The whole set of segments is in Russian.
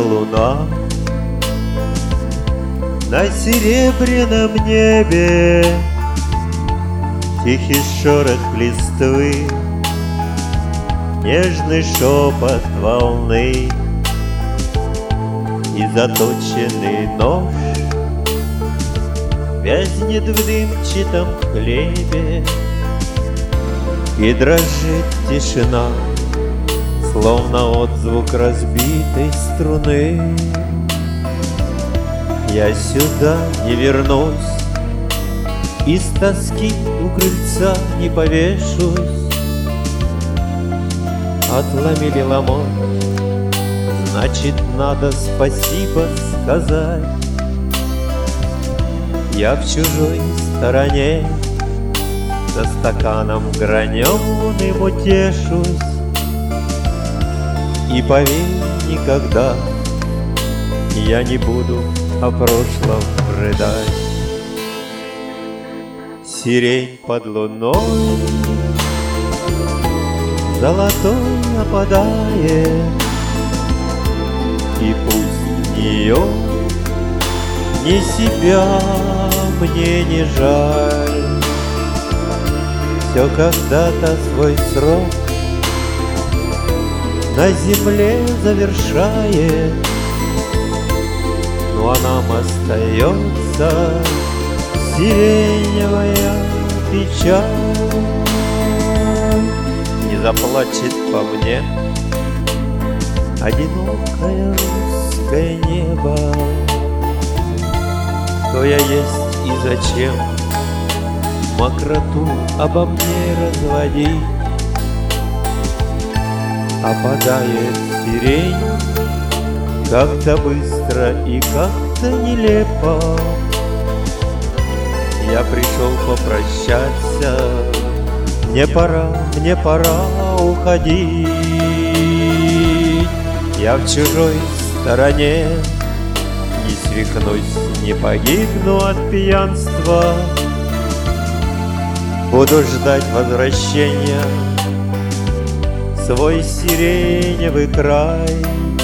луна на серебряном небе, тихий шорох листвы, нежный шепот волны и заточенный нож вязнет в дымчатом хлебе, и дрожит тишина, словно отзвук разбитой струны. Я сюда не вернусь, из тоски у крыльца не повешусь. Отломили ломоть, значит, надо спасибо сказать. Я в чужой стороне за стаканом граненым утешусь. И поверь, никогда я не буду о прошлом рыдать. Сирень под луной золотой опадает, и пусть ее ни себя мне не жаль. Все когда-то свой срок на земле завершает, но нам остается сиреневая печаль. Не заплачет по мне одинокое русское небо. Кто я есть и зачем мокроту обо мне разводить? Опадает сирень как-то быстро и как-то нелепо. Я пришел попрощаться, мне пора уходить. Я в чужой стороне, не свихнусь, не погибну от пьянства. Буду ждать возвращения свой сиреневый край.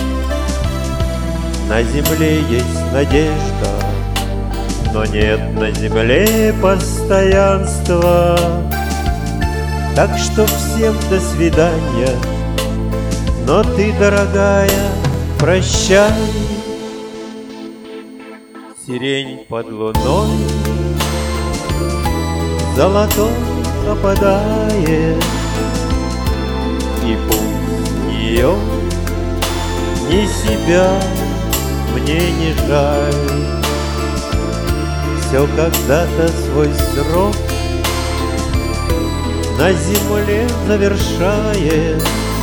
На земле есть надежда, но нет на земле постоянства. Так что всем до свидания, но ты, дорогая, прощай. Сирень под луной золотой опадает, и пусть ее ни себя мне не жаль. Все когда-то свой срок на земле завершает,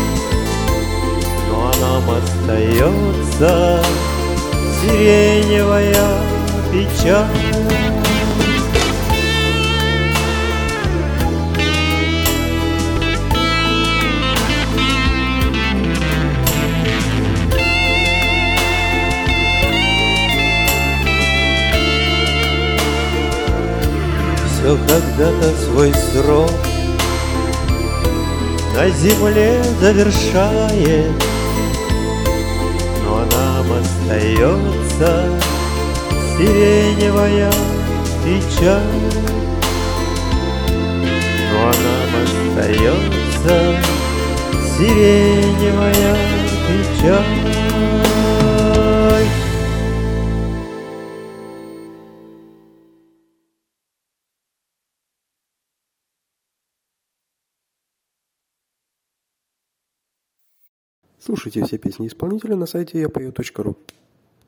но нам остается сиреневая печаль. Все когда-то свой срок на земле завершает, но нам остается сиреневая печаль. Но нам остается сиреневая печаль. Слушайте все песни исполнителя на сайте yapою.ru.